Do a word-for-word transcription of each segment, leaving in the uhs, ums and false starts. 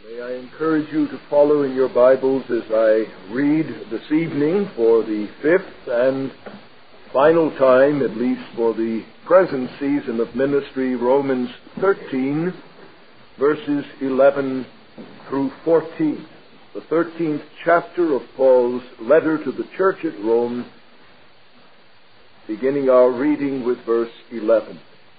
May I encourage you to follow in your Bibles as I read this evening for the fifth and final time, at least for the present season of ministry, Romans thirteen, verses eleven through fourteen. The thirteenth chapter of Paul's letter to the church at Rome, beginning our reading with verse eleven.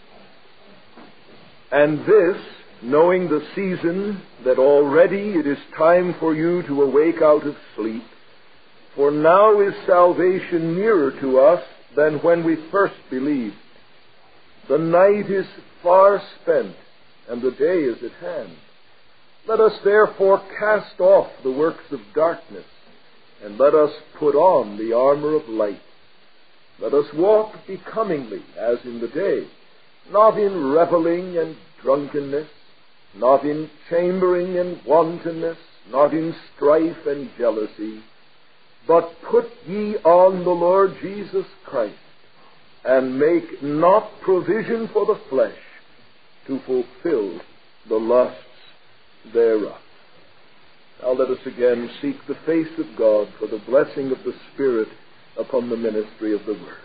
And this, knowing the season, that already it is time for you to awake out of sleep, for now is salvation nearer to us than when we first believed. The night is far spent, and the day is at hand. Let us therefore cast off the works of darkness, and let us put on the armor of light. Let us walk becomingly as in the day, not in reveling and drunkenness, not in chambering and wantonness, not in strife and jealousy, but put ye on the Lord Jesus Christ, and make not provision for the flesh to fulfill the lusts thereof. Now let us again seek the face of God for the blessing of the Spirit upon the ministry of the Word.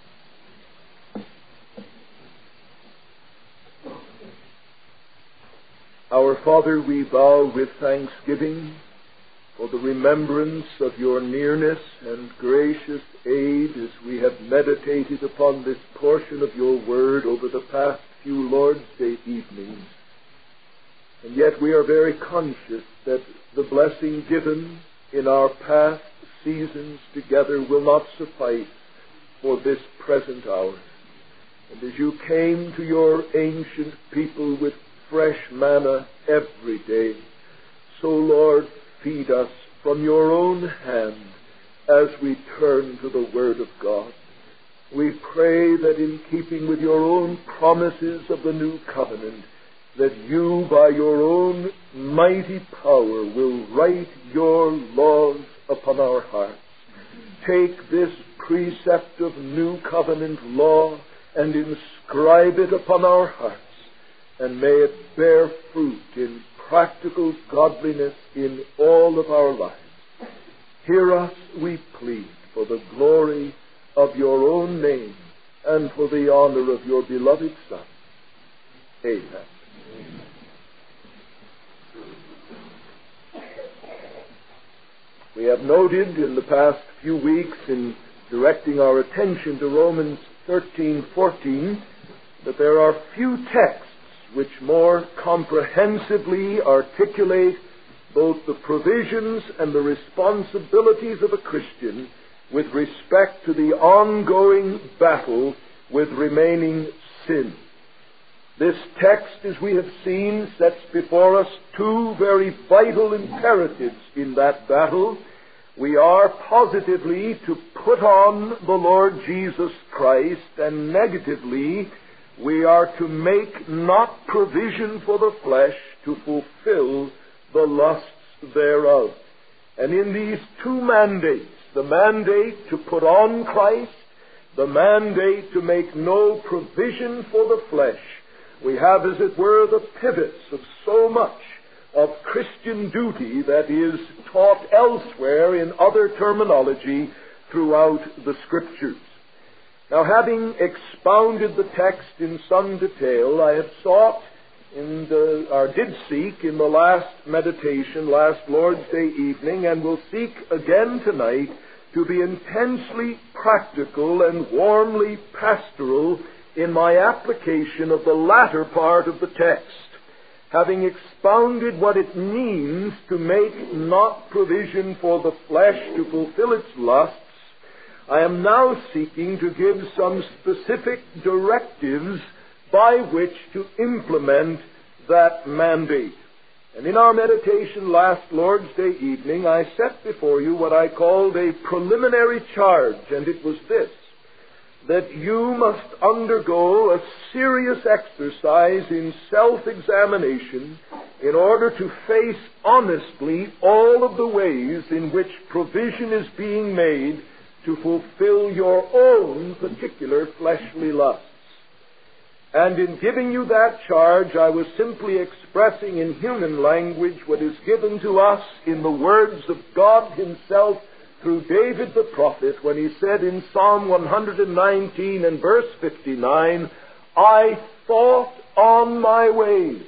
Our Father, we bow with thanksgiving for the remembrance of your nearness and gracious aid as we have meditated upon this portion of your Word over the past few Lord's Day evenings. And yet we are very conscious that the blessing given in our past seasons together will not suffice for this present hour. And as you came to your ancient people with fresh manna every day, so, Lord, feed us from your own hand as we turn to the Word of God. We pray that in keeping with your own promises of the new covenant, that you, by your own mighty power, will write your laws upon our hearts. Take this precept of new covenant law and inscribe it upon our hearts, and may it bear fruit in practical godliness in all of our lives. Hear us, we plead, for the glory of your own name and for the honor of your beloved Son. Amen. Amen. We have noted in the past few weeks in directing our attention to Romans thirteen fourteen that there are few texts which more comprehensively articulate both the provisions and the responsibilities of a Christian with respect to the ongoing battle with remaining sin. This text, as we have seen, sets before us two very vital imperatives in that battle. We are positively to put on the Lord Jesus Christ, and negatively, we are to make not provision for the flesh to fulfill the lusts thereof. And in these two mandates, the mandate to put on Christ, the mandate to make no provision for the flesh, we have, as it were, the pivots of so much of Christian duty that is taught elsewhere in other terminology throughout the Scriptures. Now, having expounded the text in some detail, I have sought, in the, or did seek in the last meditation, last Lord's Day evening, and will seek again tonight, to be intensely practical and warmly pastoral in my application of the latter part of the text. Having expounded what it means to make not provision for the flesh to fulfill its lusts, I am now seeking to give some specific directives by which to implement that mandate. And in our meditation last Lord's Day evening, I set before you what I called a preliminary charge, and it was this: that you must undergo a serious exercise in self-examination in order to face honestly all of the ways in which provision is being made to fulfill your own particular fleshly lusts. And in giving you that charge, I was simply expressing in human language what is given to us in the words of God himself through David the prophet when he said in Psalm one nineteen and verse fifty-nine, I thought on my ways.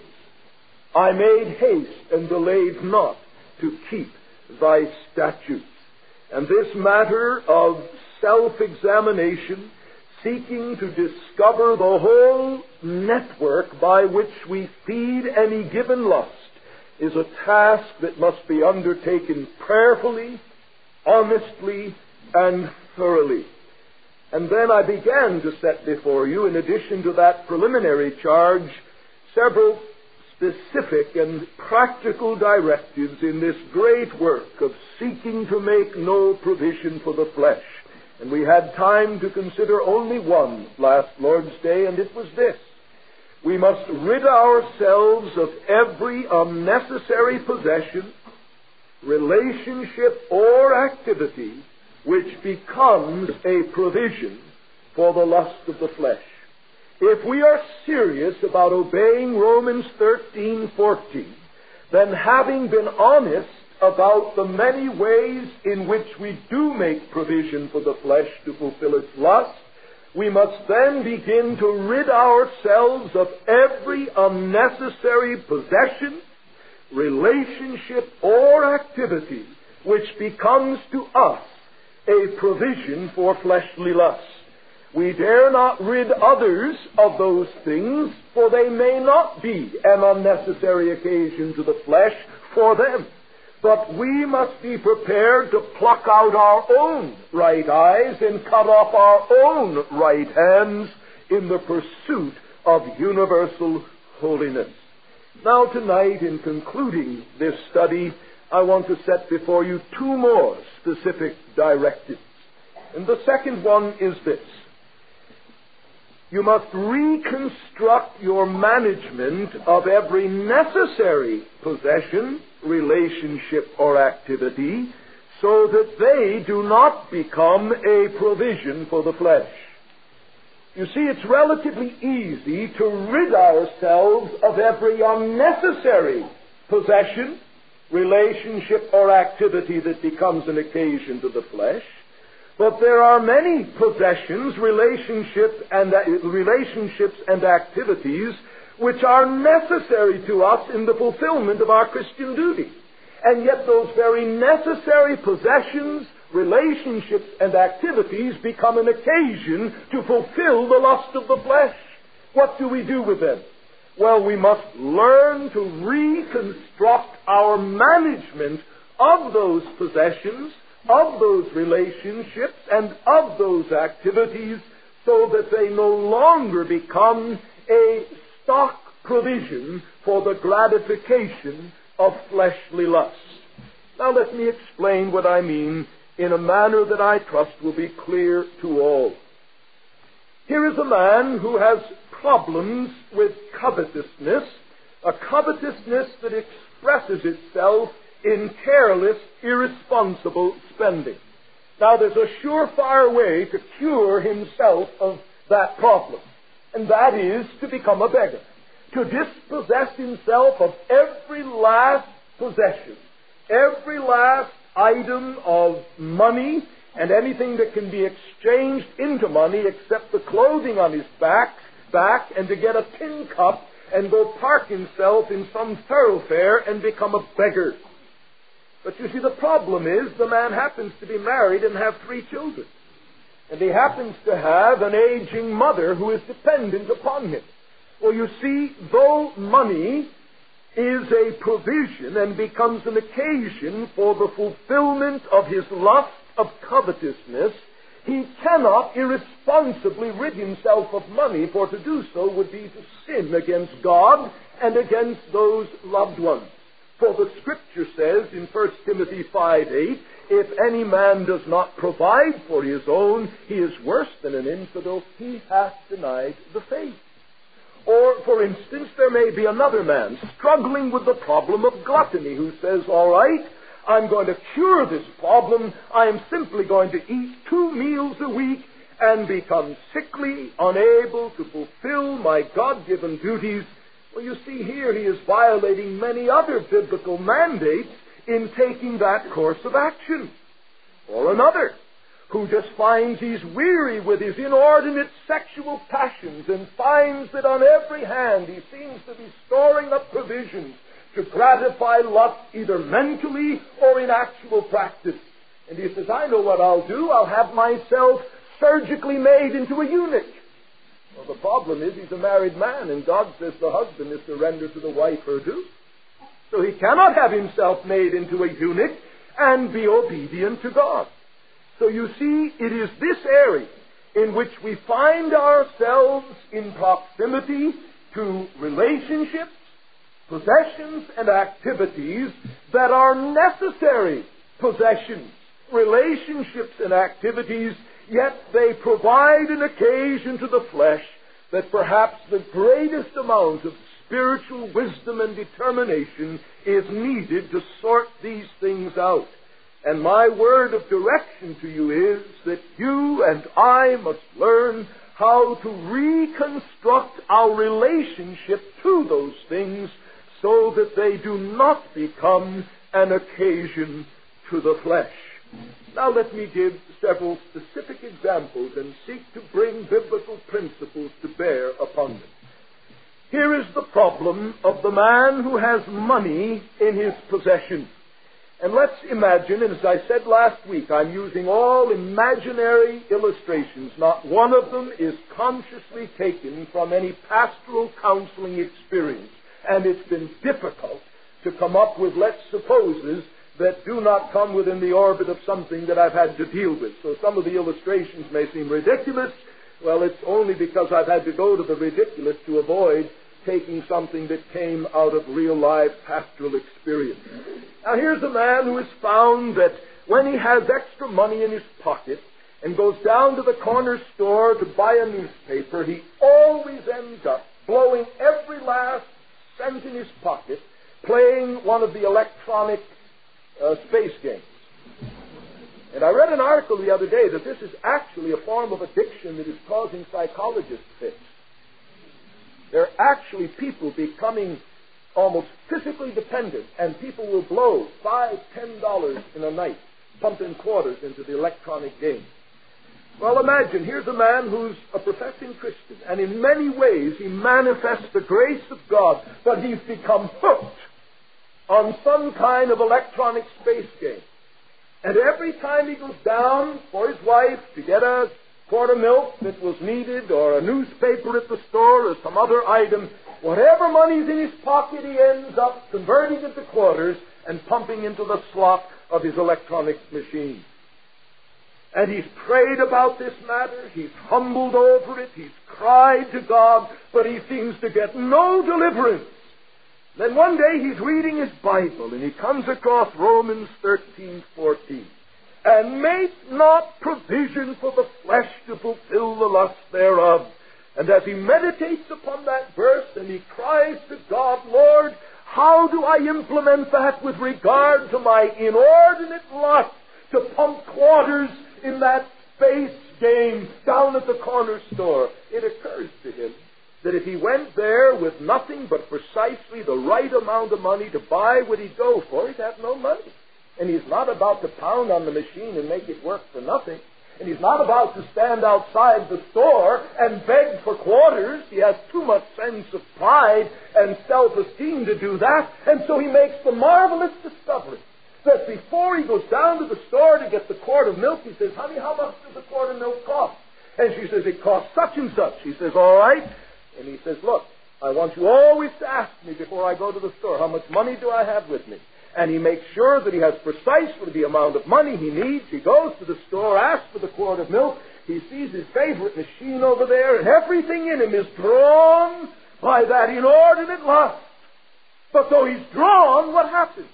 I made haste and delayed not to keep thy statutes. And this matter of self-examination, seeking to discover the whole network by which we feed any given lust, is a task that must be undertaken prayerfully, honestly, and thoroughly. And then I began to set before you, in addition to that preliminary charge, several specific and practical directives in this great work of seeking to make no provision for the flesh. And we had time to consider only one last Lord's Day, and it was this. We must rid ourselves of every unnecessary possession, relationship, or activity which becomes a provision for the lust of the flesh. If we are serious about obeying Romans thirteen fourteen, then having been honest about the many ways in which we do make provision for the flesh to fulfill its lust, we must then begin to rid ourselves of every unnecessary possession, relationship, or activity which becomes to us a provision for fleshly lust. We dare not rid others of those things, for they may not be an unnecessary occasion to the flesh for them. But we must be prepared to pluck out our own right eyes and cut off our own right hands in the pursuit of universal holiness. Now tonight, in concluding this study, I want to set before you two more specific directives. And the second one is this. You must reconstruct your management of every necessary possession, relationship, or activity so that they do not become a provision for the flesh. You see, it's relatively easy to rid ourselves of every unnecessary possession, relationship, or activity that becomes an occasion to the flesh. But there are many possessions, relationships, and, uh, relationships and activities which are necessary to us in the fulfillment of our Christian duty. And yet those very necessary possessions, relationships, and activities become an occasion to fulfill the lust of the flesh. What do we do with them? Well, we must learn to reconstruct our management of those possessions, of those relationships, and of those activities so that they no longer become a stock provision for the gratification of fleshly lusts. Now let me explain what I mean in a manner that I trust will be clear to all. Here is a man who has problems with covetousness, a covetousness that expresses itself in careless, irresponsible spending. Now, there's a surefire way to cure himself of that problem, and that is to become a beggar, to dispossess himself of every last possession, every last item of money, and anything that can be exchanged into money except the clothing on his back, back and to get a tin cup and go park himself in some thoroughfare and become a beggar. But you see, the problem is the man happens to be married and have three children. And he happens to have an aging mother who is dependent upon him. Well, you see, though money is a provision and becomes an occasion for the fulfillment of his lust of covetousness, he cannot irresponsibly rid himself of money, for to do so would be to sin against God and against those loved ones. For the Scripture says in First Timothy five eight, if any man does not provide for his own, he is worse than an infidel. He hath denied the faith. Or, for instance, there may be another man struggling with the problem of gluttony who says, all right, I'm going to cure this problem. I am simply going to eat two meals a week, and become sickly, unable to fulfill my God-given duties, well, you see here he is violating many other biblical mandates in taking that course of action. Or another, who just finds he's weary with his inordinate sexual passions and finds that on every hand he seems to be storing up provisions to gratify lust either mentally or in actual practice. And he says, I know what I'll do. I'll have myself surgically made into a eunuch. Well, the problem is he's a married man, and God says the husband is to render to the wife her due. So he cannot have himself made into a eunuch and be obedient to God. So you see, it is this area in which we find ourselves in proximity to relationships, possessions, and activities that are necessary possessions, relationships, and activities, yet they provide an occasion to the flesh that perhaps the greatest amount of spiritual wisdom and determination is needed to sort these things out. And my word of direction to you is that you and I must learn how to reconstruct our relationship to those things so that they do not become an occasion to the flesh. Now let me give several specific examples and seek to bring biblical principles to bear upon them. Here is the problem of the man who has money in his possession. And let's imagine, and as I said last week, I'm using all imaginary illustrations. Not one of them is consciously taken from any pastoral counseling experience. And it's been difficult to come up with let's supposes that do not come within the orbit of something that I've had to deal with. So some of the illustrations may seem ridiculous. Well, it's only because I've had to go to the ridiculous to avoid taking something that came out of real life pastoral experience. Now here's a man who has found that when he has extra money in his pocket and goes down to the corner store to buy a newspaper, he always ends up blowing every last cent in his pocket playing one of the electronic uh, space games. And I read an article the other day that this is actually a form of addiction that is causing psychologists fits. There are actually people becoming almost physically dependent, and people will blow five, ten dollars in a night pumping quarters into the electronic game. Well, imagine, here's a man who's a professing Christian, and in many ways he manifests the grace of God, but he's become hooked on some kind of electronic space game. And every time he goes down for his wife to get a quart of milk that was needed, or a newspaper at the store, or some other item, whatever money's in his pocket, he ends up converting it to quarters and pumping into the slot of his electronic machine. And he's prayed about this matter, he's humbled over it, he's cried to God, but he seems to get no deliverance. Then one day he's reading his Bible, and he comes across Romans thirteen fourteen. And make not provision for the flesh to fulfill the lust thereof. And as he meditates upon that verse, and he cries to God, Lord, how do I implement that with regard to my inordinate lust to pump quarters in that space game down at the corner store? It occurs to him that if he went there with nothing but precisely the right amount of money to buy what he'd go for, he'd have no money. And he's not about to pound on the machine and make it work for nothing. And he's not about to stand outside the store and beg for quarters. He has too much sense of pride and self-esteem to do that. And so he makes the marvelous discovery that before he goes down to the store to get the quart of milk, he says, honey, how much does a quart of milk cost? And she says, it costs such and such. He says, all right. And he says, look, I want you always to ask me before I go to the store, how much money do I have with me? And he makes sure that he has precisely the amount of money he needs. He goes to the store, asks for the quart of milk. He sees his favorite machine over there, and everything in him is drawn by that inordinate lust. But though he's drawn, what happens?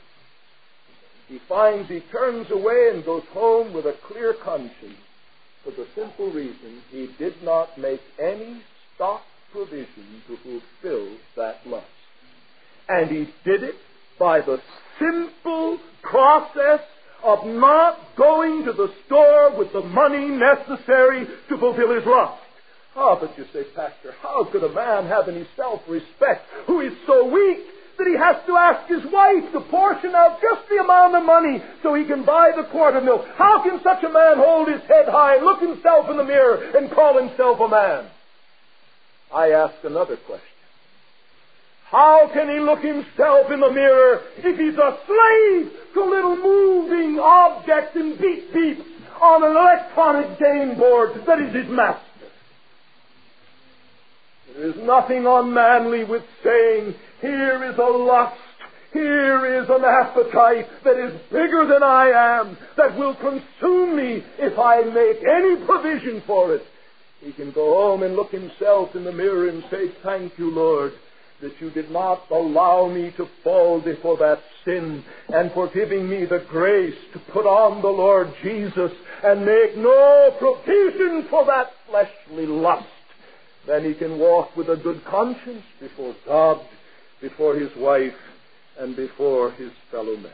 He finds he turns away and goes home with a clear conscience for the simple reason he did not make any stock provision to fulfill that lust. And he did it by the simple process of not going to the store with the money necessary to fulfill his lust. Ah, but you say, Pastor, how could a man have any self-respect who is so weak that he has to ask his wife to portion out just the amount of money so he can buy the quart of milk? How can such a man hold his head high, look himself in the mirror, and call himself a man? I ask another question. How can he look himself in the mirror if he's a slave to little moving objects and beep beeps on an electronic game board that is his master? There is nothing unmanly with saying, here is a lust, here is an appetite that is bigger than I am, that will consume me if I make any provision for it. He can go home and look himself in the mirror and say, thank you, Lord, that you did not allow me to fall before that sin, and for giving me the grace to put on the Lord Jesus and make no provision for that fleshly lust. Then he can walk with a good conscience before God, before his wife, and before his fellow men.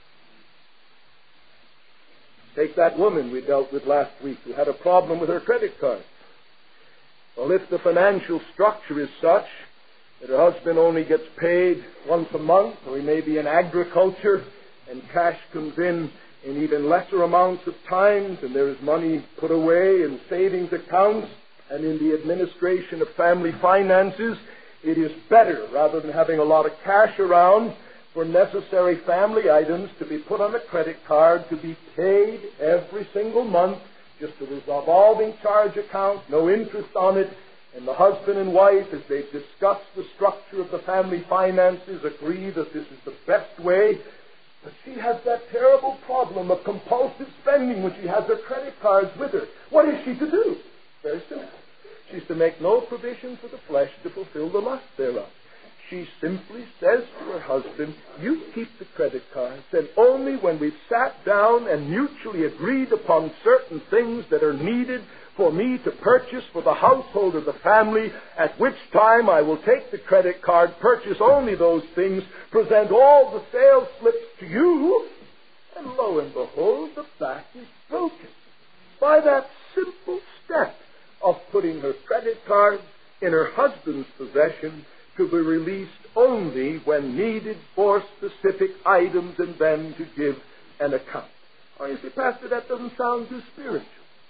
Take that woman we dealt with last week who had a problem with her credit card. Well, if the financial structure is such that her husband only gets paid once a month, or he may be in agriculture, and cash comes in in even lesser amounts of times, and there is money put away in savings accounts and in the administration of family finances, it is better, rather than having a lot of cash around, for necessary family items to be put on a credit card, to be paid every single month, just a revolving charge account, no interest on it, and the husband and wife, as they discuss the structure of the family finances, agree that this is the best way. But she has that terrible problem of compulsive spending when she has her credit cards with her. What is she to do? Very simple. She's to make no provision for the flesh to fulfill the lust thereof. She simply says to her husband, you keep the credit cards, and only when we've sat down and mutually agreed upon certain things that are needed for me to purchase for the household or the family, at which time I will take the credit card, purchase only those things, present all the sales slips to you, and lo and behold, the back is broken by that simple step of putting her credit cards in her husband's possession to be released only when needed for specific items and then to give an account. Oh, you say, Pastor, that doesn't sound too spiritual.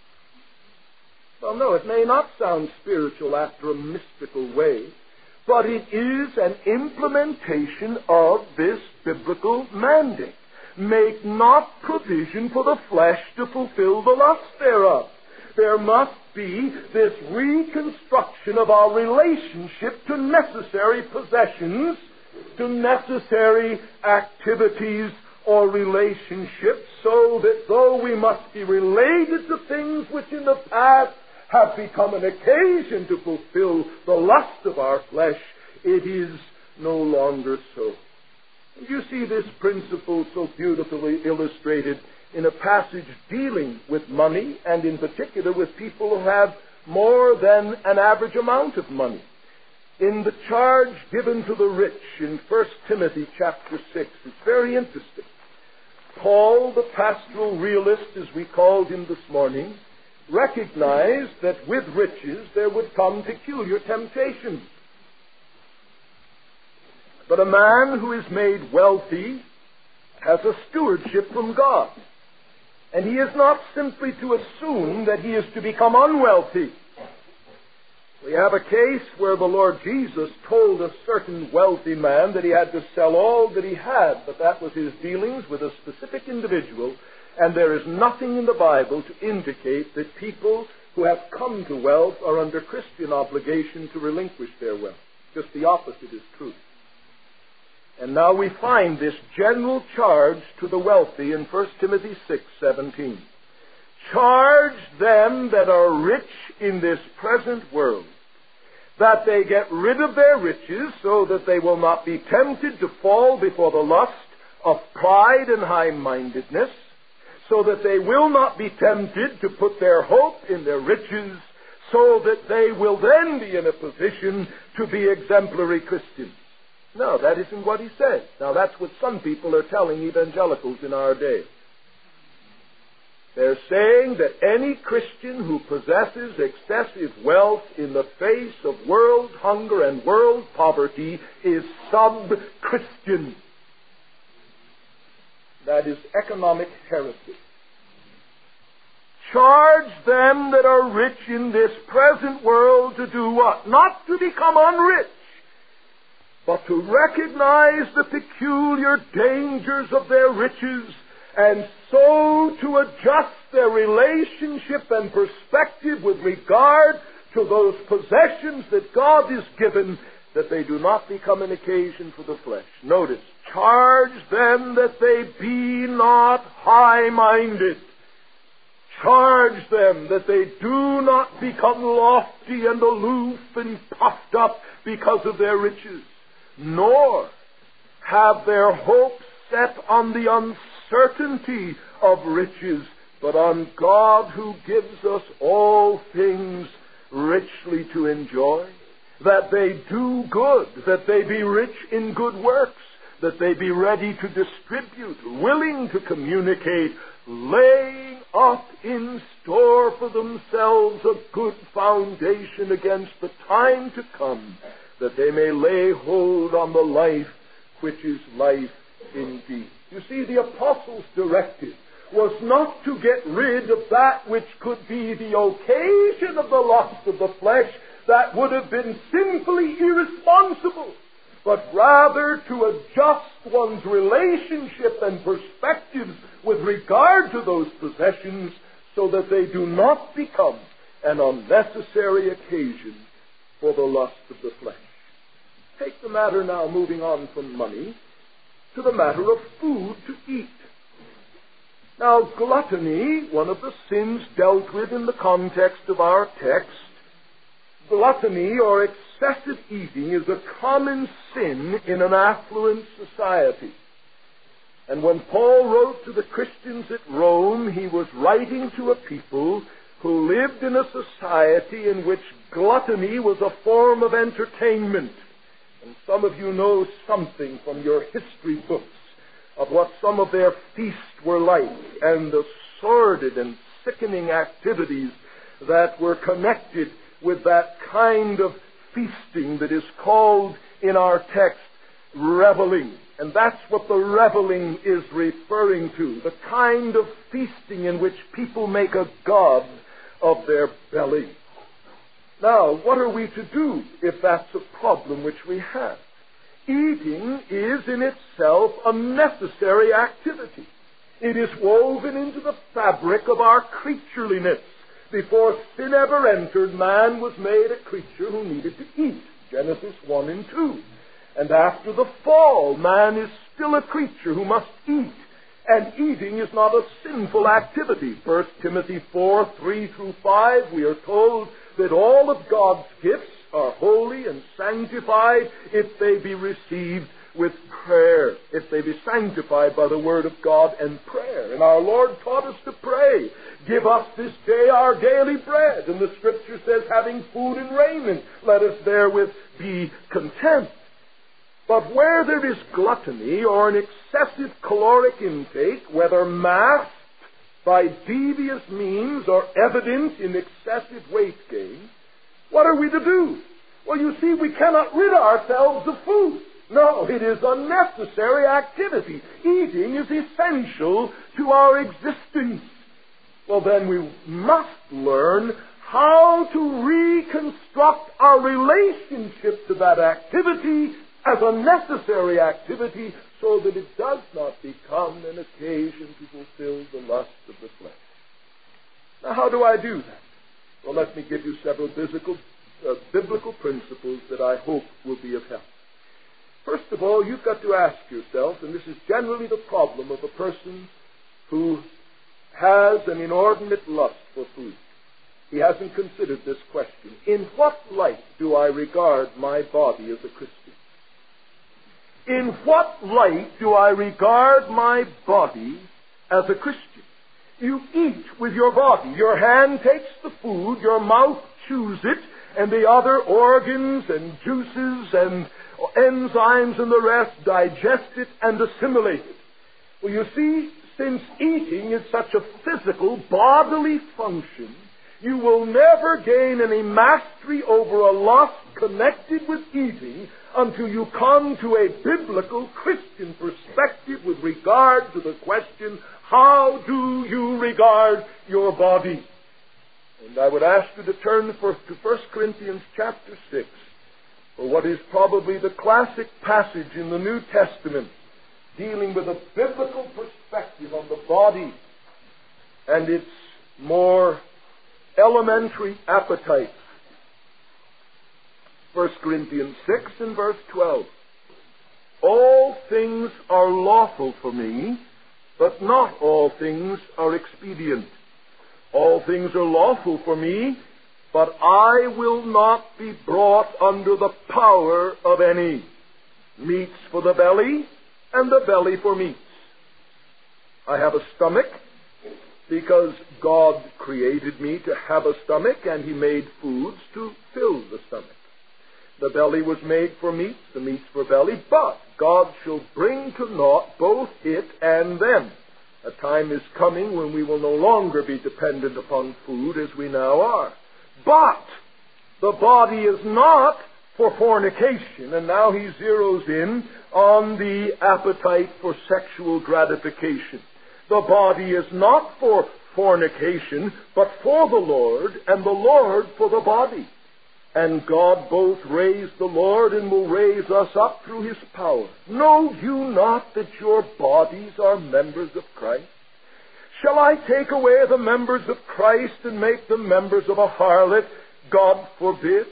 Well, no, it may not sound spiritual after a mystical way, but it is an implementation of this biblical mandate. Make not provision for the flesh to fulfill the lust thereof. There must be this reconstruction of our relationship to necessary possessions, to necessary activities or relationships, so that though we must be related to things which in the past have become an occasion to fulfill the lust of our flesh, it is no longer so. You see this principle so beautifully illustrated in a passage dealing with money, and in particular with people who have more than an average amount of money. In the charge given to the rich in First Timothy chapter six, it's very interesting. Paul, the pastoral realist, as we called him this morning, recognized that with riches there would come peculiar temptations. But a man who is made wealthy has a stewardship from God. And he is not simply to assume that he is to become unwealthy. We have a case where the Lord Jesus told a certain wealthy man that he had to sell all that he had, but that was his dealings with a specific individual, and there is nothing in the Bible to indicate that people who have come to wealth are under Christian obligation to relinquish their wealth. Just the opposite is true. And now we find this general charge to the wealthy in First Timothy six seventeen. Charge them that are rich in this present world, that they get rid of their riches, so that they will not be tempted to fall before the lust of pride and high-mindedness, so that they will not be tempted to put their hope in their riches, so that they will then be in a position to be exemplary Christians. No, that isn't what he says. Now, that's what some people are telling evangelicals in our day. They're saying that any Christian who possesses excessive wealth in the face of world hunger and world poverty is sub-Christian. That is economic heresy. Charge them that are rich in this present world to do what? Not to become unrich, but to recognize the peculiar dangers of their riches, and so to adjust their relationship and perspective with regard to those possessions that God has given, that they do not become an occasion for the flesh. Notice, charge them that they be not high-minded. Charge them that they do not become lofty and aloof and puffed up because of their riches, nor have their hopes set on the uncertainty of riches, but on God who gives us all things richly to enjoy. That they do good, that they be rich in good works, that they be ready to distribute, willing to communicate, laying up in store for themselves a good foundation against the time to come, that they may lay hold on the life which is life indeed. You see, the apostles' directive was not to get rid of that which could be the occasion of the lust of the flesh, that would have been sinfully irresponsible, but rather to adjust one's relationship and perspectives with regard to those possessions so that they do not become an unnecessary occasion for the lust of the flesh. Take the matter now, moving on from money, to the matter of food to eat. Now, gluttony, one of the sins dealt with in the context of our text, gluttony or excessive eating is a common sin in an affluent society. And when Paul wrote to the Christians at Rome, he was writing to a people who lived in a society in which gluttony was a form of entertainment. And some of you know something from your history books of what some of their feasts were like, and the sordid and sickening activities that were connected with that kind of feasting that is called in our text reveling. And that's what the reveling is referring to, the kind of feasting in which people make a god of their belly. Now, what are we to do if that's a problem which we have? Eating is in itself a necessary activity. It is woven into the fabric of our creatureliness. Before sin ever entered, man was made a creature who needed to eat. Genesis one and two. And after the fall, man is still a creature who must eat. And eating is not a sinful activity. First Timothy four, three through five, we are told that all of God's gifts are holy and sanctified if they be received with prayer, if they be sanctified by the Word of God and prayer. And our Lord taught us to pray, give us this day our daily bread. And the Scripture says, having food and raiment, let us therewith be content. But where there is gluttony or an excessive caloric intake, whether masked by devious means or evident in excessive weight gain, what are we to do? Well, you see, we cannot rid ourselves of food. No, it is a necessary activity. Eating is essential to our existence. Well, then we must learn how to reconstruct our relationship to that activity as a necessary activity so that it does not become an occasion to fulfill the lust of the flesh. Now, how do I do that? Well, let me give you several biblical, uh, biblical principles that I hope will be of help. First of all, you've got to ask yourself, and this is generally the problem of a person who has an inordinate lust for food. He hasn't considered this question. In what light do I regard my body as a Christian? In what light do I regard my body as a Christian? You eat with your body. Your hand takes the food, your mouth chews it, and the other organs and juices and enzymes and the rest digest it and assimilate it. Well, you see, since eating is such a physical, bodily function, you will never gain any mastery over a lust connected with eating until you come to a biblical Christian perspective with regard to the question, how do you regard your body? And I would ask you to turn to First Corinthians chapter six, for what is probably the classic passage in the New Testament dealing with a biblical perspective on the body and its more elementary appetite. First Corinthians six and verse twelve. All things are lawful for me, but not all things are expedient. All things are lawful for me, but I will not be brought under the power of any. Meats for the belly, and the belly for meats. I have a stomach because God created me to have a stomach, and He made foods to fill the stomach. The belly was made for meats, the meats for belly, but God shall bring to naught both it and them. A time is coming when we will no longer be dependent upon food as we now are. But the body is not for fornication, and now he zeroes in on the appetite for sexual gratification. The body is not for fornication, but for the Lord, and the Lord for the body. And God both raised the Lord and will raise us up through His power. Know you not that your bodies are members of Christ? Shall I take away the members of Christ and make them members of a harlot? God forbid.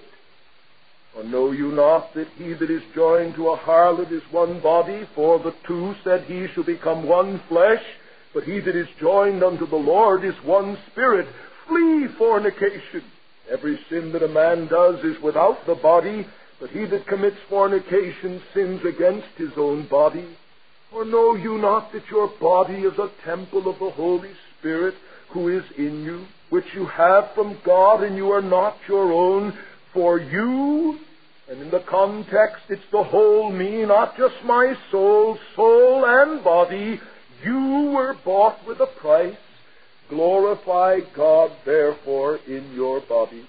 Or know you not that he that is joined to a harlot is one body? For the two, said he, shall become one flesh. But he that is joined unto the Lord is one spirit. Flee fornication. Every sin that a man does is without the body, but he that commits fornication sins against his own body. Or know you not that your body is a temple of the Holy Spirit who is in you, which you have from God, and you are not your own? For you, and in the context it's the whole me, not just my soul, soul and body, you were bought with a price. Glorify God, therefore, in your body.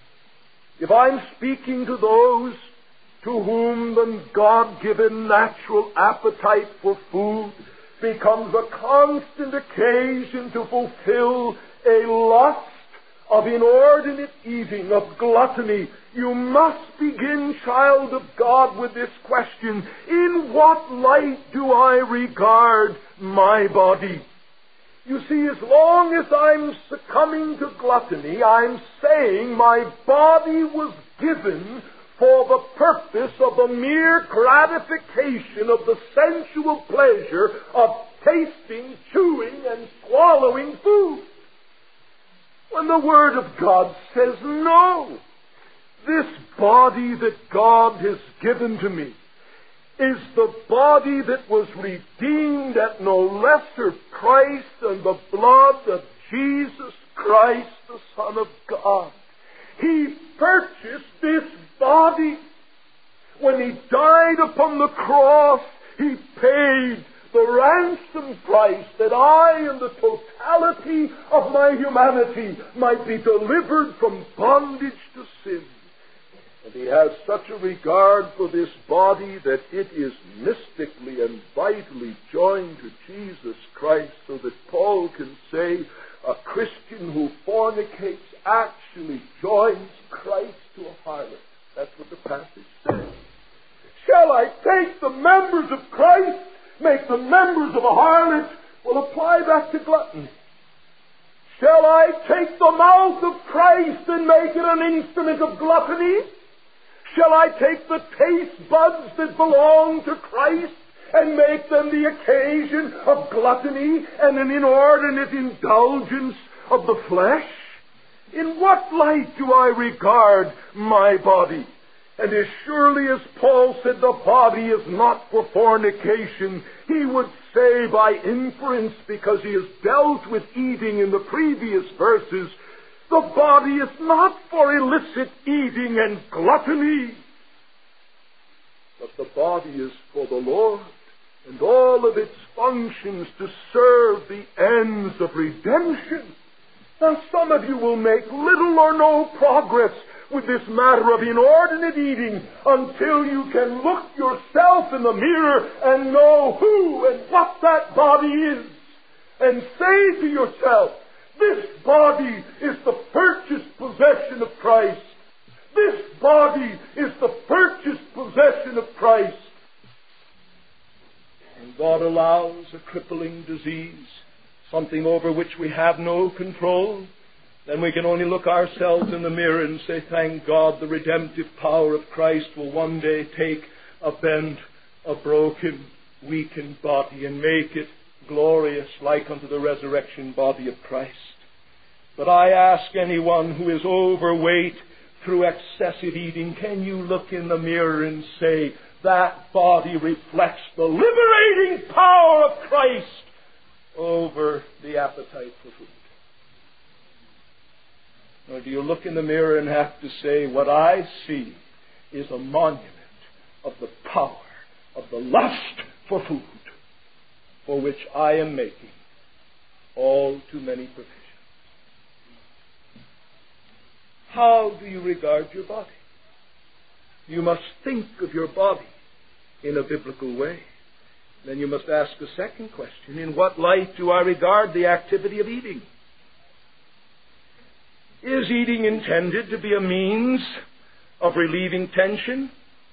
If I'm speaking to those to whom the God-given natural appetite for food becomes a constant occasion to fulfill a lust of inordinate eating, of gluttony, you must begin, child of God, with this question: in what light do I regard my body? You see, as long as I'm succumbing to gluttony, I'm saying my body was given for the purpose of the mere gratification of the sensual pleasure of tasting, chewing, and swallowing food. When the Word of God says, no, this body that God has given to me is the body that was redeemed at no lesser price than the blood of Jesus Christ, the Son of God. He purchased this body. When He died upon the cross, He paid the ransom price that I, in the totality of my humanity, might be delivered from bondage to sin. And He has such a regard for this body that it is mystically and vitally joined to Jesus Christ, so that Paul can say a Christian who fornicates actually joins Christ to a harlot. That's what the passage says. Shall I take the members of Christ, make them members of a harlot? Well, apply that to gluttony. Shall I take the mouth of Christ and make it an instrument of gluttony? Shall I take the taste buds that belong to Christ and make them the occasion of gluttony and an inordinate indulgence of the flesh? In what light do I regard my body? And as surely as Paul said the body is not for fornication, he would say by inference, because he has dealt with eating in the previous verses, the body is not for illicit eating and gluttony, but the body is for the Lord, and all of its functions to serve the ends of redemption. Now, some of you will make little or no progress with this matter of inordinate eating until you can look yourself in the mirror and know who and what that body is, and say to yourself, this body is the purchased possession of Christ. This body is the purchased possession of Christ. And God allows a crippling disease, something over which we have no control, then we can only look ourselves in the mirror and say, thank God, the redemptive power of Christ will one day take a bent, a broken, weakened body and make it glorious like unto the resurrection body of Christ. But I ask anyone who is overweight through excessive eating, can you look in the mirror and say, that body reflects the liberating power of Christ over the appetite for food? Or do you look in the mirror and have to say, what I see is a monument of the power of the lust for food, for which I am making all too many provisions? How do you regard your body? You must think of your body in a biblical way. Then you must ask a second question. In what light do I regard the activity of eating? Is eating intended to be a means of relieving tension?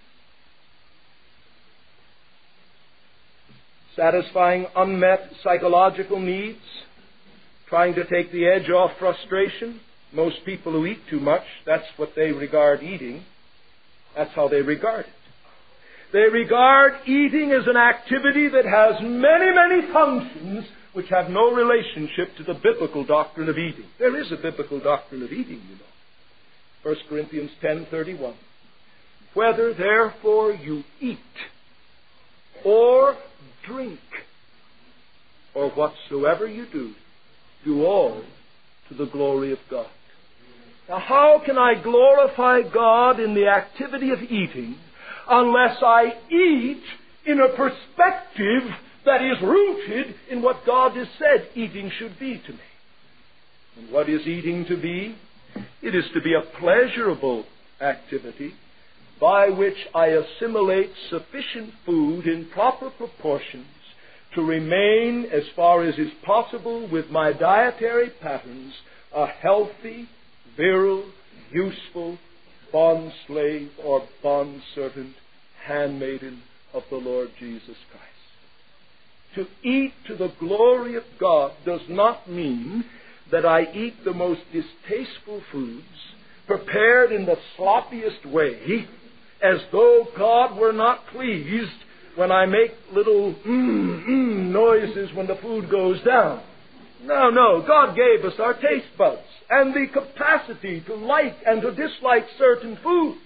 Satisfying unmet psychological needs? Trying to take the edge off frustration? Most people who eat too much, that's what they regard eating. That's how they regard it. They regard eating as an activity that has many, many functions which have no relationship to the biblical doctrine of eating. There is a biblical doctrine of eating, you know. First Corinthians ten thirty-one. Whether therefore you eat or drink or whatsoever you do, do all to the glory of God. Now, how can I glorify God in the activity of eating unless I eat in a perspective that is rooted in what God has said eating should be to me? And what is eating to be? It is to be a pleasurable activity by which I assimilate sufficient food in proper proportions to remain, as far as is possible with my dietary patterns, a healthy, virile, useful bond-slave or bond-servant, handmaiden of the Lord Jesus Christ. To eat to the glory of God does not mean that I eat the most distasteful foods, prepared in the sloppiest way, as though God were not pleased when I make little mm, mm noises when the food goes down. No, no, God gave us our taste buds and the capacity to like and to dislike certain foods.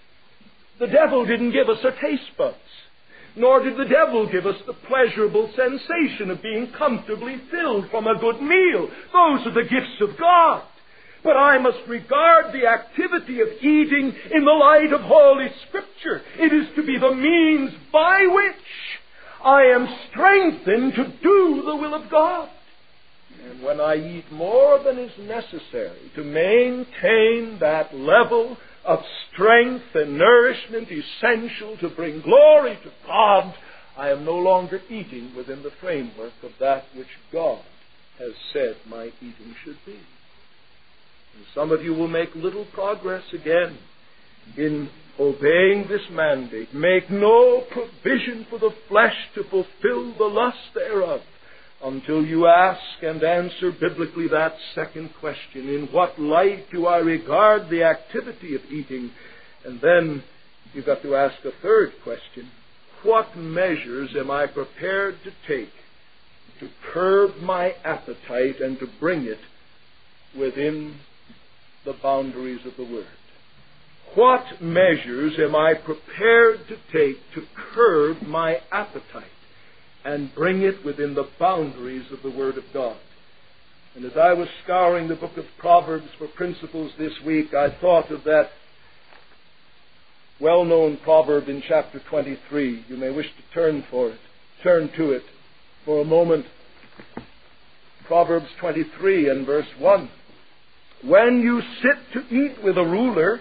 The devil didn't give us our taste buds, nor did the devil give us the pleasurable sensation of being comfortably filled from a good meal. Those are the gifts of God. But I must regard the activity of eating in the light of Holy Scripture. It is to be the means by which I am strengthened to do the will of God. And when I eat more than is necessary to maintain that level of strength and nourishment essential to bring glory to God, I am no longer eating within the framework of that which God has said my eating should be. And some of you will make little progress again in obeying this mandate. Make no provision for the flesh to fulfill the lust thereof, until you ask and answer biblically that second question. In what light do I regard the activity of eating? And then you've got to ask a third question. What measures am I prepared to take to curb my appetite and to bring it within the boundaries of the Word? What measures am I prepared to take to curb my appetite and bring it within the boundaries of the Word of God? And as I was scouring the book of Proverbs for principles this week, I thought of that well-known proverb in chapter twenty-three. You may wish to turn for it, turn to it for a moment Proverbs twenty-three and verse one. When you sit to eat with a ruler,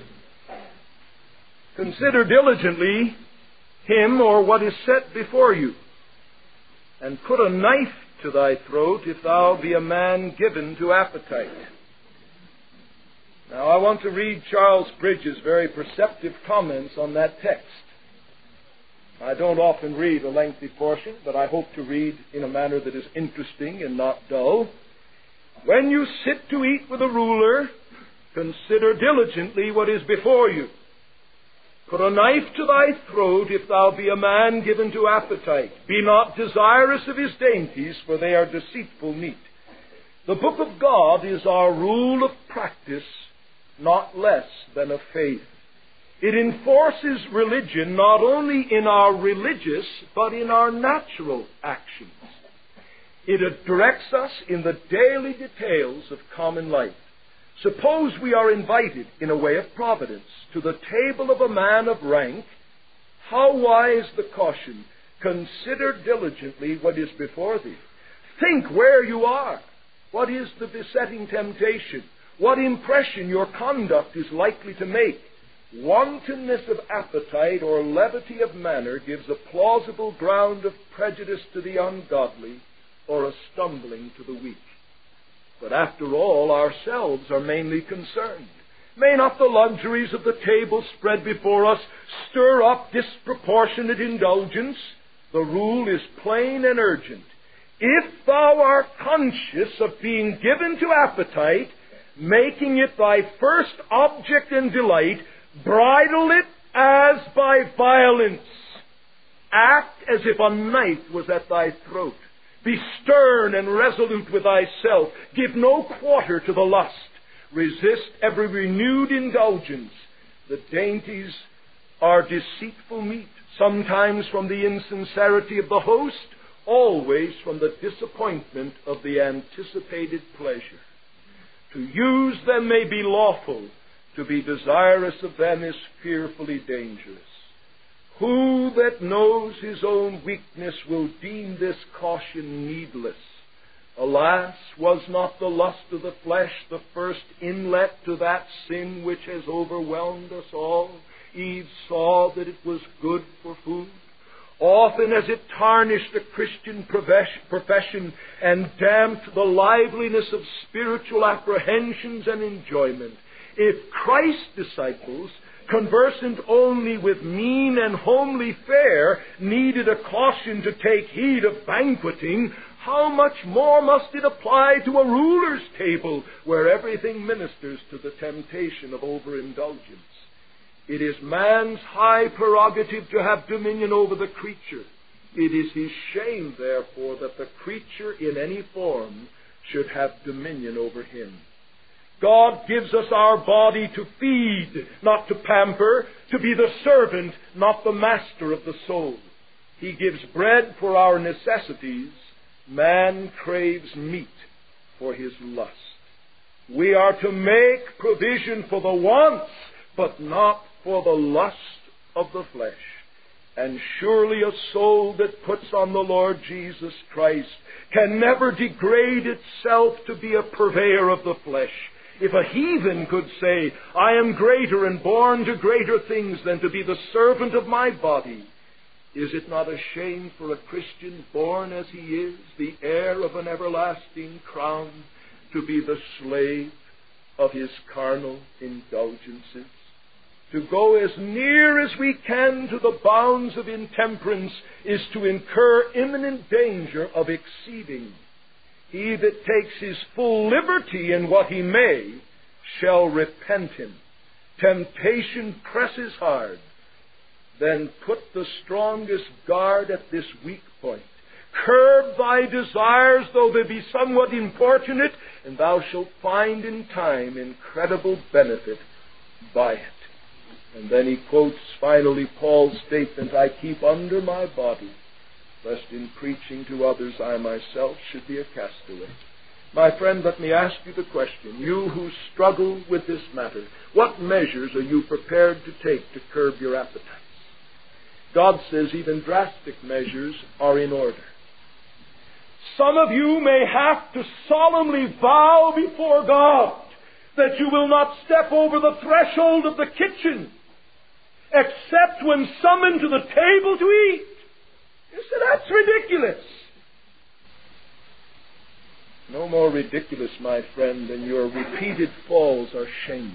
consider diligently him or what is set before you, and put a knife to thy throat if thou be a man given to appetite. Now I want to read Charles Bridges' very perceptive comments on that text. I don't often read a lengthy portion, but I hope to read in a manner that is interesting and not dull. When you sit to eat with a ruler, consider diligently what is before you. Put a knife to thy throat if thou be a man given to appetite. Be not desirous of his dainties, for they are deceitful meat. The book of God is our rule of practice, not less than of faith. It enforces religion not only in our religious, but in our natural actions. It directs us in the daily details of common life. Suppose we are invited, in a way of providence, to the table of a man of rank. How wise the caution, consider diligently what is before thee. Think where you are. What is the besetting temptation? What impression your conduct is likely to make. Wantonness of appetite or levity of manner gives a plausible ground of prejudice to the ungodly or a stumbling to the weak. But after all, ourselves are mainly concerned. May not the luxuries of the table spread before us stir up disproportionate indulgence? The rule is plain and urgent. If thou art conscious of being given to appetite, making it thy first object and delight, bridle it as by violence. Act as if a knife was at thy throat. Be stern and resolute with thyself. Give no quarter to the lust. Resist every renewed indulgence. The dainties are deceitful meat, sometimes from the insincerity of the host, always from the disappointment of the anticipated pleasure. To use them may be lawful. To be desirous of them is fearfully dangerous. Who that knows his own weakness will deem this caution needless? Alas, was not the lust of the flesh the first inlet to that sin which has overwhelmed us all? Eve saw that it was good for food. Often has it tarnished a Christian profession and damped the liveliness of spiritual apprehensions and enjoyment. If Christ's disciples, conversant only with mean and homely fare, needed a caution to take heed of banqueting, how much more must it apply to a ruler's table, where everything ministers to the temptation of overindulgence? It is man's high prerogative to have dominion over the creature. It is his shame, therefore, that the creature in any form should have dominion over him. God gives us our body to feed, not to pamper, to be the servant, not the master of the soul. He gives bread for our necessities. Man craves meat for his lust. We are to make provision for the wants, but not for the lust of the flesh. And surely a soul that puts on the Lord Jesus Christ can never degrade itself to be a purveyor of the flesh. If a heathen could say, I am greater and born to greater things than to be the servant of my body, is it not a shame for a Christian born as he is, the heir of an everlasting crown, to be the slave of his carnal indulgences? To go as near as we can to the bounds of intemperance is to incur imminent danger of exceeding. He that takes his full liberty in what he may shall repent him. Temptation presses hard. Then put the strongest guard at this weak point. Curb thy desires, though they be somewhat importunate, and thou shalt find in time incredible benefit by it. And then he quotes finally Paul's statement, I keep under my body, lest in preaching to others I myself should be a castaway. My friend, let me ask you the question. You who struggle with this matter, what measures are you prepared to take to curb your appetites? God says even drastic measures are in order. Some of you may have to solemnly vow before God that you will not step over the threshold of the kitchen except when summoned to the table to eat. You say, that's ridiculous. No more ridiculous, my friend, than your repeated falls are shameful.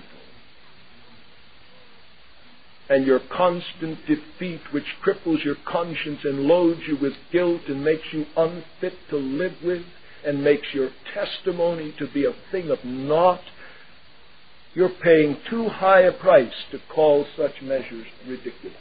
And your constant defeat, which cripples your conscience and loads you with guilt and makes you unfit to live with and makes your testimony to be a thing of naught, you're paying too high a price to call such measures ridiculous.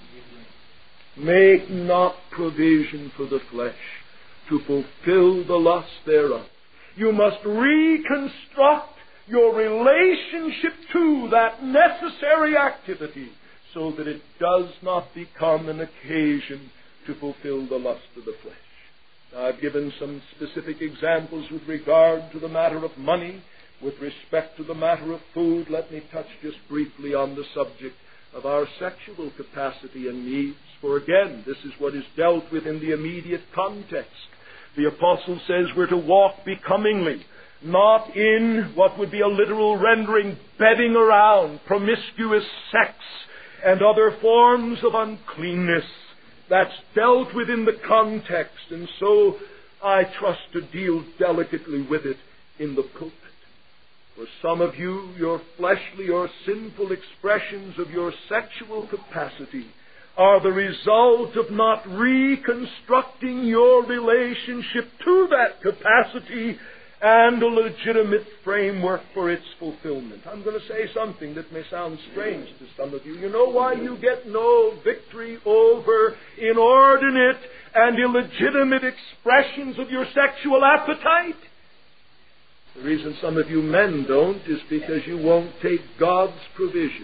Make not provision for the flesh to fulfill the lust thereof. You must reconstruct your relationship to that necessary activity so that it does not become an occasion to fulfill the lust of the flesh. Now, I've given some specific examples with regard to the matter of money. With respect to the matter of food, let me touch just briefly on the subject of our sexual capacity and needs. For again, this is what is dealt with in the immediate context. The apostle says we're to walk becomingly, not in what would be a literal rendering, bedding around, promiscuous sex, and other forms of uncleanness. That's dealt with in the context, and so I trust to deal delicately with it in the pulpit. For some of you, your fleshly or sinful expressions of your sexual capacity are the result of not reconstructing your relationship to that capacity and a legitimate framework for its fulfillment. I'm going to say something that may sound strange to some of you. You know why you get no victory over inordinate and illegitimate expressions of your sexual appetite? The reason some of you men don't is because you won't take God's provision.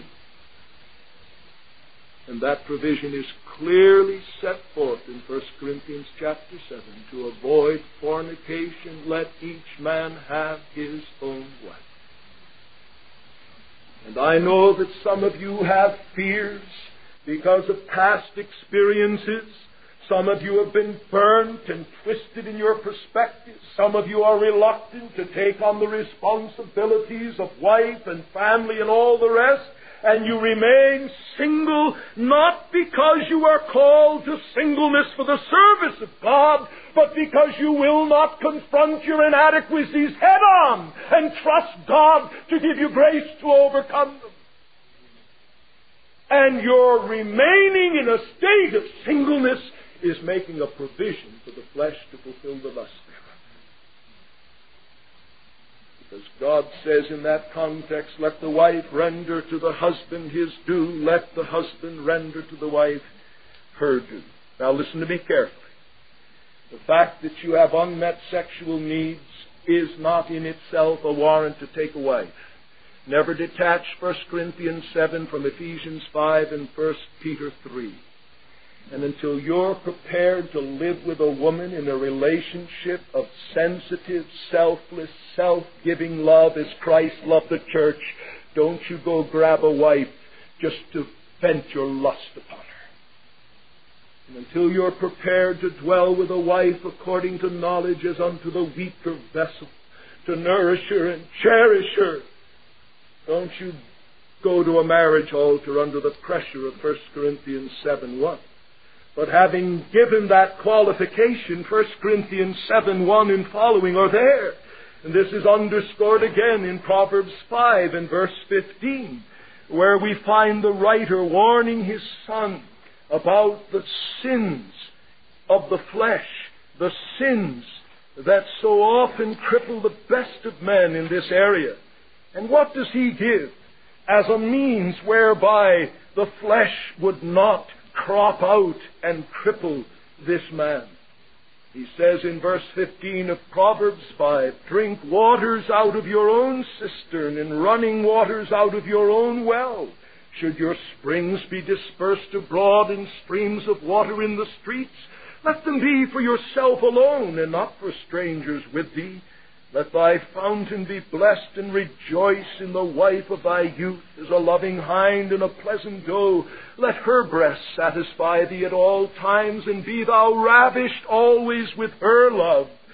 And that provision is clearly set forth in First Corinthians chapter seven. To avoid fornication, let each man have his own wife. And I know that some of you have fears because of past experiences. Some of you have been burnt and twisted in your perspective. Some of you are reluctant to take on the responsibilities of wife and family and all the rest. And you remain single, not because you are called to singleness for the service of God, but because you will not confront your inadequacies head on and trust God to give you grace to overcome them. And your remaining in a state of singleness is making a provision for the flesh to fulfill the lust thereof. Because God says in that context, let the wife render to the husband his due, let the husband render to the wife her due. Now listen to me carefully. The fact that you have unmet sexual needs is not in itself a warrant to take a wife. Never detach First Corinthians seven from Ephesians five and First Peter three. And until you're prepared to live with a woman in a relationship of sensitive, selfless, self-giving love as Christ loved the church, don't you go grab a wife just to vent your lust upon her. And until you're prepared to dwell with a wife according to knowledge as unto the weaker vessel, to nourish her and cherish her, don't you go to a marriage altar under the pressure of First Corinthians seven one. But having given that qualification, First Corinthians seven one and following are there. And this is underscored again in Proverbs five and verse fifteen, where we find the writer warning his son about the sins of the flesh, the sins that so often cripple the best of men in this area. And what does he give as a means whereby the flesh would not crop out and cripple this man? He says in verse fifteen of Proverbs five, drink waters out of your own cistern and running waters out of your own well. Should your springs be dispersed abroad in streams of water in the streets, let them be for yourself alone and not for strangers with thee. Let thy fountain be blessed, and rejoice in the wife of thy youth as a loving hind and a pleasant doe. Let her breast satisfy thee at all times, and be thou ravished always with her love.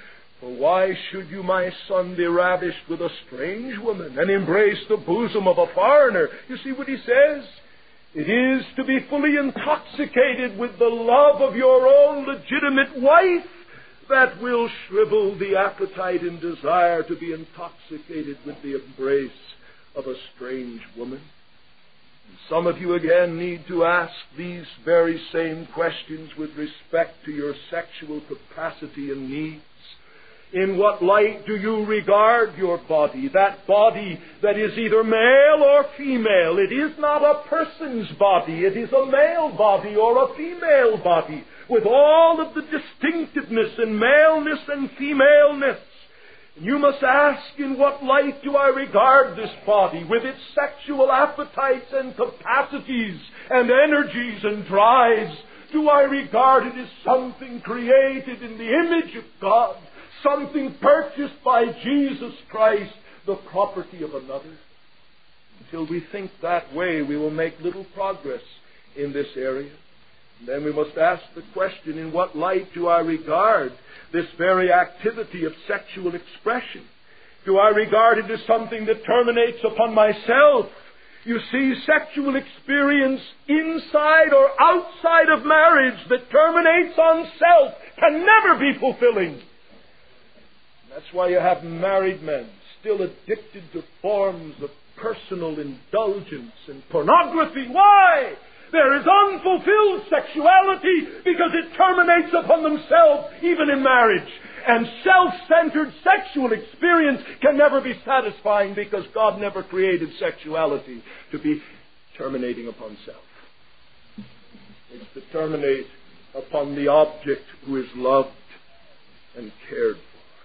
For why should you, my son, be ravished with a strange woman and embrace the bosom of a foreigner? You see what he says? It is to be fully intoxicated with the love of your own legitimate wife that will shrivel the appetite and desire to be intoxicated with the embrace of a strange woman. And some of you again need to ask these very same questions with respect to your sexual capacity and needs. In what light do you regard your body? That body that is either male or female. It is not a person's body. It is a male body or a female body with all of the distinctiveness and maleness and femaleness. You must ask, in what light do I regard this body with its sexual appetites and capacities and energies and drives? Do I regard it as something created in the image of God? Something purchased by Jesus Christ, the property of another? Until we think that way, we will make little progress in this area. And then we must ask the question, in what light do I regard this very activity of sexual expression? Do I regard it as something that terminates upon myself? You see, sexual experience inside or outside of marriage that terminates on self can never be fulfilling. That's why you have married men still addicted to forms of personal indulgence and pornography. Why? There is unfulfilled sexuality because it terminates upon themselves even in marriage. And self-centered sexual experience can never be satisfying because God never created sexuality to be terminating upon self. It's to terminate upon the object who is loved and cared for.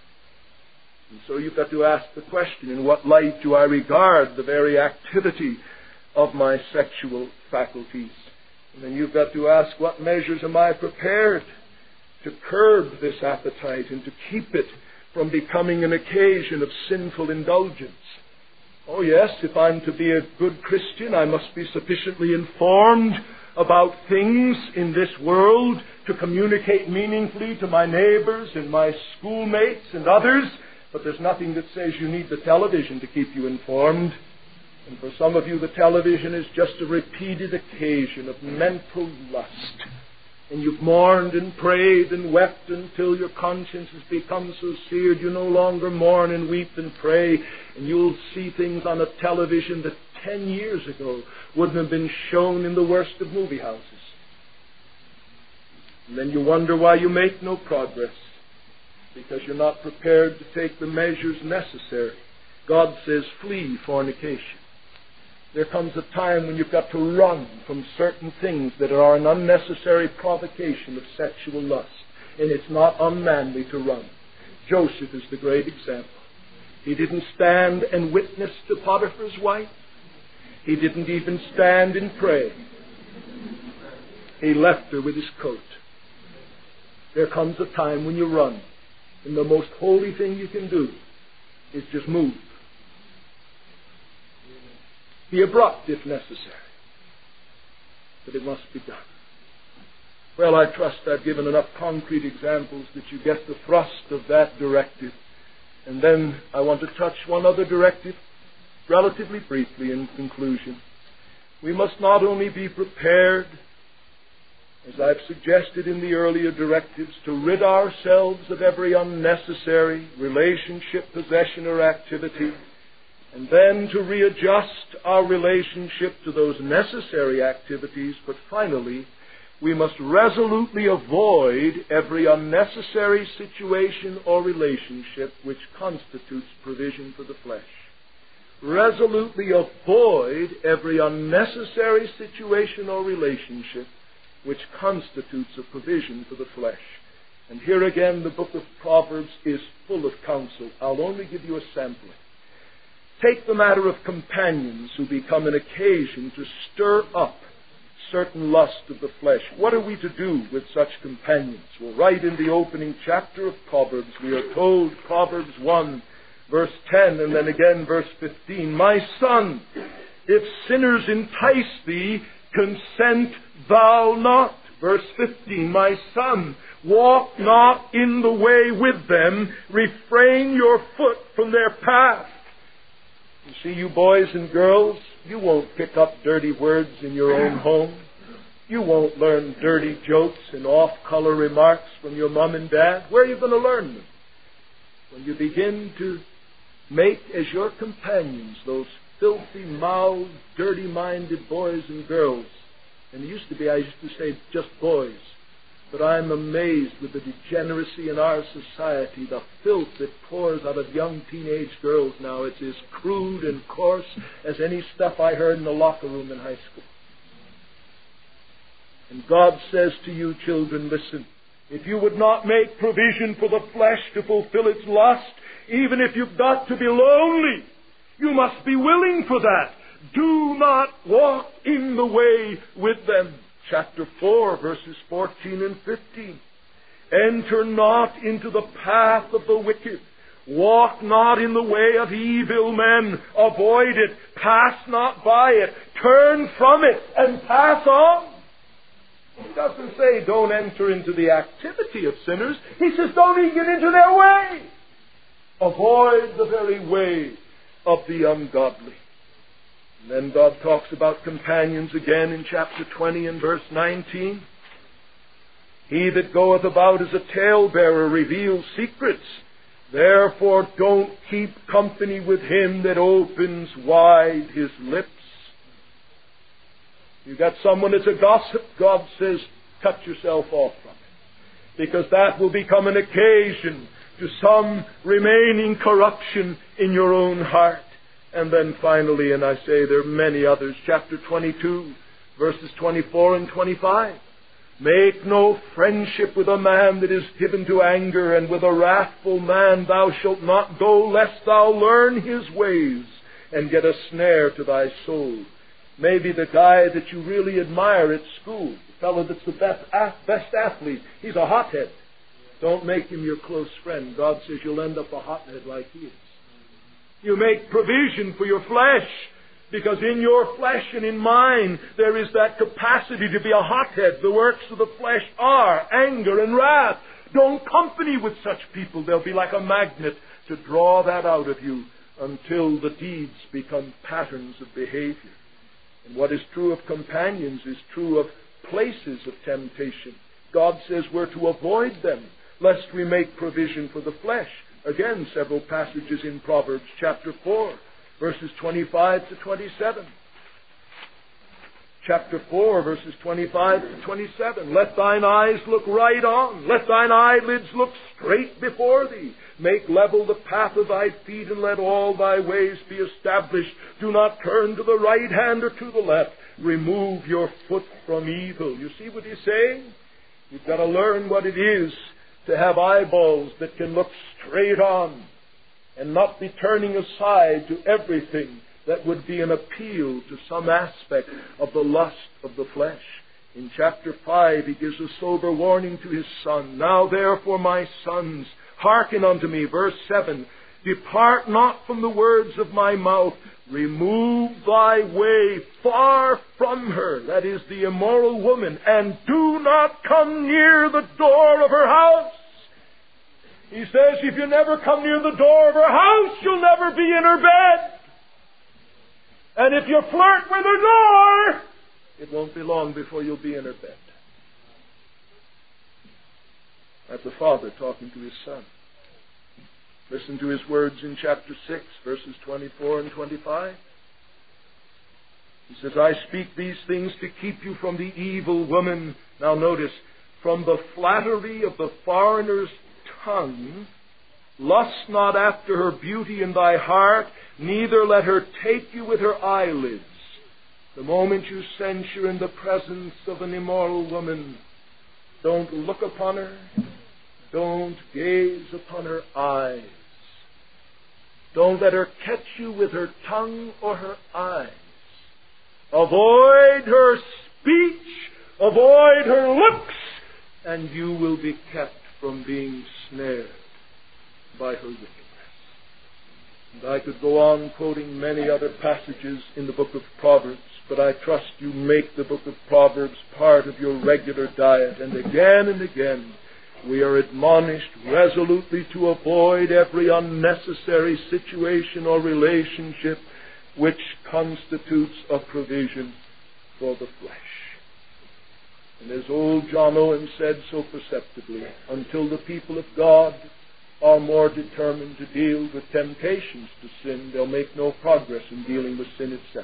And so you've got to ask the question, in what light do I regard the very activity of my sexual faculties? And then you've got to ask, what measures am I prepared to curb this appetite and to keep it from becoming an occasion of sinful indulgence? Oh yes, if I'm to be a good Christian, I must be sufficiently informed about things in this world to communicate meaningfully to my neighbors and my schoolmates and others. But there's nothing that says you need the television to keep you informed. And for some of you, the television is just a repeated occasion of mental lust. And you've mourned and prayed and wept until your conscience has become so seared you no longer mourn and weep and pray. And you'll see things on a television that ten years ago wouldn't have been shown in the worst of movie houses. And then you wonder why you make no progress. Because you're not prepared to take the measures necessary. God says, flee fornication. There comes a time when you've got to run from certain things that are an unnecessary provocation of sexual lust. And it's not unmanly to run. Joseph is the great example. He didn't stand and witness to Potiphar's wife. He didn't even stand and pray. He left her with his coat. There comes a time when you run. And the most holy thing you can do is just move. Be abrupt if necessary. But it must be done. Well, I trust I've given enough concrete examples that you get the thrust of that directive. And then I want to touch one other directive relatively briefly in conclusion. We must not only be prepared, as I've suggested in the earlier directives, to rid ourselves of every unnecessary relationship, possession, or activity, and then to readjust our relationship to those necessary activities, but finally, we must resolutely avoid every unnecessary situation or relationship which constitutes provision for the flesh. Resolutely avoid every unnecessary situation or relationship which constitutes a provision for the flesh. And here again, the book of Proverbs is full of counsel. I'll only give you a sampling. Take the matter of companions who become an occasion to stir up certain lust of the flesh. What are we to do with such companions? Well, right in the opening chapter of Proverbs, we are told, Proverbs one, verse ten, and then again verse fifteen, my son, if sinners entice thee, consent thou not. Verse fifteen, my son, Walk not in the way with them. Refrain your foot from their path. You see, you boys and girls, you won't pick up dirty words in your own home. You won't learn dirty jokes and off-color remarks from your mom and dad. Where are you going to learn them? When you begin to make as your companions those filthy-mouthed, dirty-minded boys and girls. And it used to be, I used to say, just boys. But I'm amazed with the degeneracy in our society, the filth that pours out of young teenage girls now. It's as crude and coarse as any stuff I heard in the locker room in high school. And God says to you, children, listen, if you would not make provision for the flesh to fulfill its lust, even if you've got to be lonely, you must be willing for that. Do not walk in the way with them. Chapter four, verses fourteen and fifteen. Enter not into the path of the wicked. Walk not in the way of evil men. Avoid it. Pass not by it. Turn from it and pass on. He doesn't say don't enter into the activity of sinners. He says don't even get into their way. Avoid the very way of the ungodly. And then God talks about companions again in chapter twenty and verse nineteen. He that goeth about as a talebearer reveals secrets. Therefore don't keep company with him that opens wide his lips. You've got someone that's a gossip, God says, cut yourself off from it. Because that will become an occasion to some remaining corruption in your own heart. And then finally, and I say there are many others, chapter twenty-two, verses twenty-four and twenty-five. Make no friendship with a man that is given to anger, and with a wrathful man thou shalt not go, lest thou learn his ways, and get a snare to thy soul. Maybe the guy that you really admire at school, the fellow that's the best, best athlete, he's a hothead. Don't make him your close friend. God says you'll end up a hothead like he is. You make provision for your flesh, because in your flesh and in mine there is that capacity to be a hothead. The works of the flesh are anger and wrath. Don't company with such people. They'll be like a magnet to draw that out of you until the deeds become patterns of behavior. And what is true of companions is true of places of temptation. God says we're to avoid them, lest we make provision for the flesh. Again, several passages in Proverbs chapter four, verses twenty-five to twenty-seven. Chapter four, verses twenty-five to twenty-seven. Let thine eyes look right on. Let thine eyelids look straight before thee. Make level the path of thy feet, and let all thy ways be established. Do not turn to the right hand or to the left. Remove your foot from evil. You see what he's saying? You've got to learn what it is to have eyeballs that can look straight on and not be turning aside to everything that would be an appeal to some aspect of the lust of the flesh. In chapter five, he gives a sober warning to his son. Now therefore, my sons, hearken unto me. Verse seven, depart not from the words of my mouth. Remove thy way far from her, that is the immoral woman, and do not come near the door of her house. He says, if you never come near the door of her house, you'll never be in her bed. And if you flirt with her door, it won't be long before you'll be in her bed. That's a father talking to his son. Listen to his words in chapter six, verses twenty-four and twenty-five. He says, I speak these things to keep you from the evil woman. Now notice, from the flattery of the foreigner's tongue. Lust not after her beauty in thy heart, neither let her take you with her eyelids. The moment you sense you're in the presence of an immoral woman, don't look upon her. Don't gaze upon her eyes. Don't let her catch you with her tongue or her eyes. Avoid her speech. Avoid her looks. And you will be kept from being snared by her wickedness. And I could go on quoting many other passages in the book of Proverbs, but I trust you make the book of Proverbs part of your regular diet. And again and again, we are admonished resolutely to avoid every unnecessary situation or relationship which constitutes a provision for the flesh. And as old John Owen said so perceptibly, until the people of God are more determined to deal with temptations to sin, they'll make no progress in dealing with sin itself.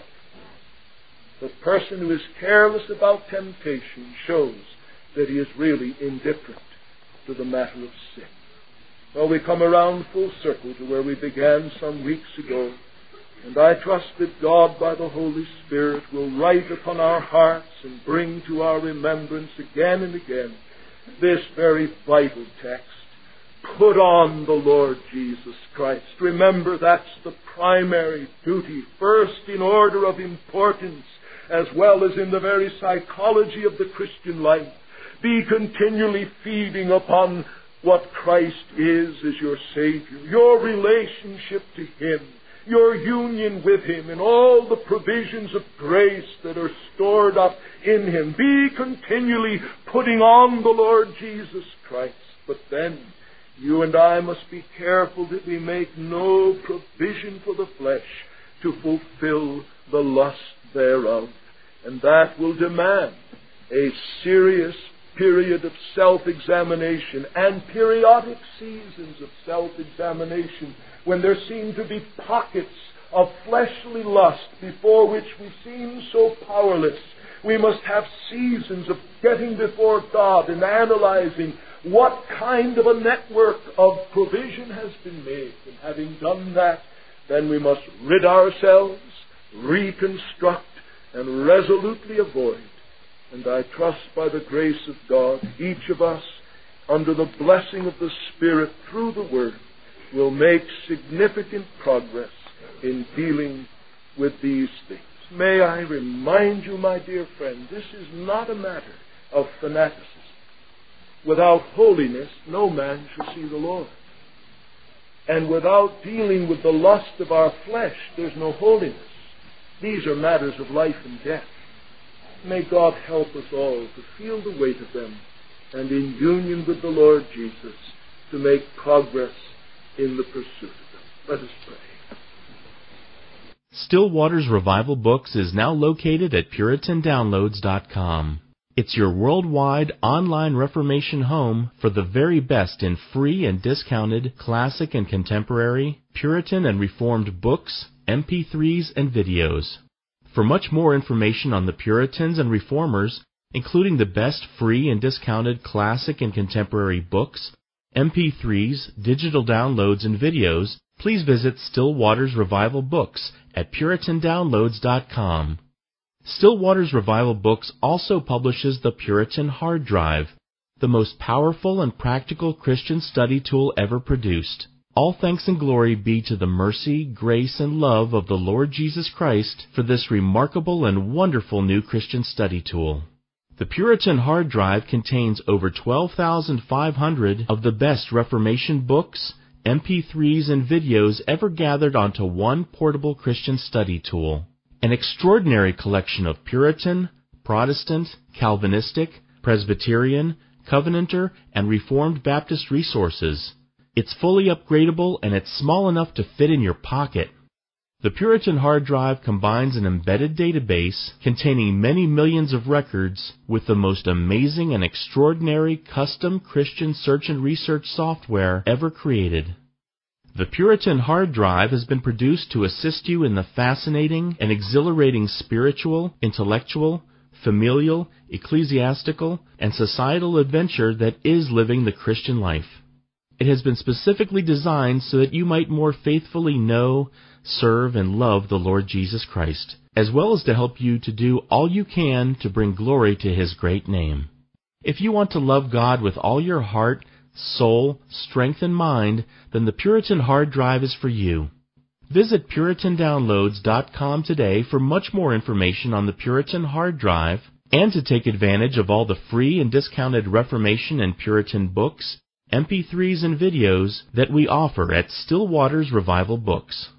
The person who is careless about temptation shows that he is really indifferent to the matter of sin. Well, we come around full circle to where we began some weeks ago, and I trust that God, by the Holy Spirit, will write upon our hearts and bring to our remembrance again and again this very vital text. Put on the Lord Jesus Christ. Remember, that's the primary duty, first in order of importance, as well as in the very psychology of the Christian life. Be continually feeding upon what Christ is as your Savior, your relationship to Him, your union with Him, and all the provisions of grace that are stored up in Him. Be continually putting on the Lord Jesus Christ. But then, you and I must be careful that we make no provision for the flesh to fulfill the lust thereof. And that will demand a serious period of self-examination and periodic seasons of self-examination when there seem to be pockets of fleshly lust before which we seem so powerless. We must have seasons of getting before God and analyzing what kind of a network of provision has been made. And having done that, then we must rid ourselves, reconstruct, and resolutely avoid. And I trust by the grace of God, each of us, under the blessing of the Spirit through the Word, will make significant progress in dealing with these things. May I remind you, my dear friend, this is not a matter of fanaticism. Without holiness, no man shall see the Lord. And without dealing with the lust of our flesh, there's no holiness. These are matters of life and death. May God help us all to feel the weight of them, and in union with the Lord Jesus, to make progress in the pursuit of them. Let us pray. Still Waters Revival Books is now located at Puritan Downloads dot com. It's your worldwide online Reformation home for the very best in free and discounted classic and contemporary, Puritan and Reformed books, M P threes, and videos. For much more information on the Puritans and Reformers, including the best free and discounted classic and contemporary books, M P threes, digital downloads, and videos, please visit Still Waters Revival Books at Puritan Downloads dot com. Still Waters Revival Books also publishes the Puritan Hard Drive, the most powerful and practical Christian study tool ever produced. All thanks and glory be to the mercy, grace, and love of the Lord Jesus Christ for this remarkable and wonderful new Christian study tool. The Puritan Hard Drive contains over twelve thousand five hundred of the best Reformation books, M P threes, and videos ever gathered onto one portable Christian study tool. An extraordinary collection of Puritan, Protestant, Calvinistic, Presbyterian, Covenanter, and Reformed Baptist resources. It's fully upgradable, and it's small enough to fit in your pocket. The Puritan Hard Drive combines an embedded database containing many millions of records with the most amazing and extraordinary custom Christian search and research software ever created. The Puritan Hard Drive has been produced to assist you in the fascinating and exhilarating spiritual, intellectual, familial, ecclesiastical, and societal adventure that is living the Christian life. It has been specifically designed so that you might more faithfully know, serve, and love the Lord Jesus Christ, as well as to help you to do all you can to bring glory to His great name. If you want to love God with all your heart, soul, strength, and mind, then the Puritan Hard Drive is for you. Visit Puritan Downloads dot com today for much more information on the Puritan Hard Drive and to take advantage of all the free and discounted Reformation and Puritan books, M P threes, and videos that we offer at Still Waters Revival Books.